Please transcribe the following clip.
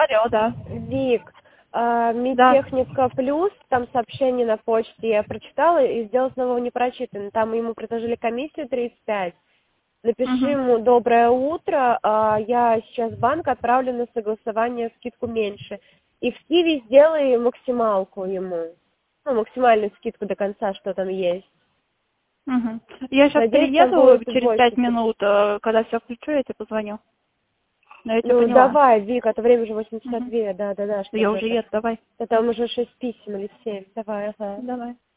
Алло, да. Вик, Да. Медтехника Плюс, там сообщение на почте, я прочитала и сделала снова не прочитано. Там ему предложили комиссию 35. Напиши Угу. ему «Доброе утро, я сейчас в банк отправлю на согласование скидку меньше». И в Киви сделай максималку ему. Ну, максимальную скидку до конца, что там есть. Угу. Я сейчас Надеюсь, там приеду будет через больше. 5 минут, когда все включу, я тебе позвоню. Но я тебя Ну, поняла. давай, Вик, а то время уже Угу. 8:52, да, что Я же уже это. еду, давай. Да там уже 6 писем или 7. Давай, ага. Давай.